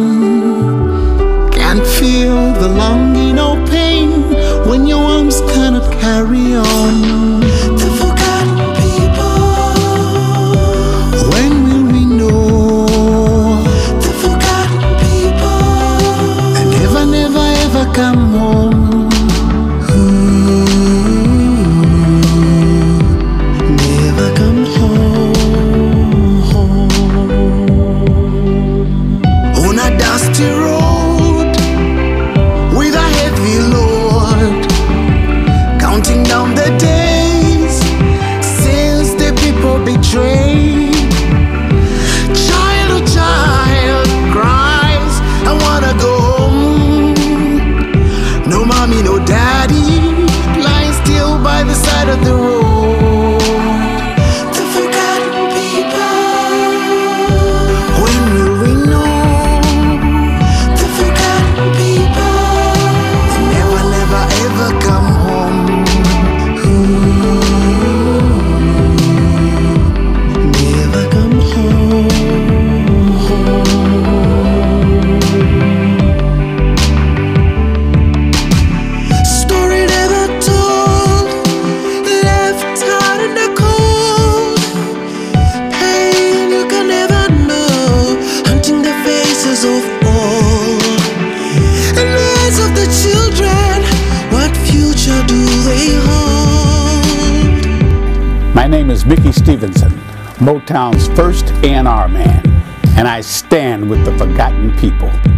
Can't feel the longing or pain when your arms cannot carry on. The forgotten people, when will we know? The forgotten people, and never, never, ever come home. Never come home. On a dusty road with a heavy load, counting down the days since the people betrayed. Child, oh child, cries, I wanna go home. No mommy, no daddy, lying still by the side of the road. The forgotten people, when will we know? The forgotten people, they never, never, ever come home. Never come home. Story never told, left out in the cold. Pain you can never know, hunting the faces of all. And eyes of the children, what future do they hold? My name is Mickey Stevenson, Motown's first A&R man, and I stand with the forgotten people.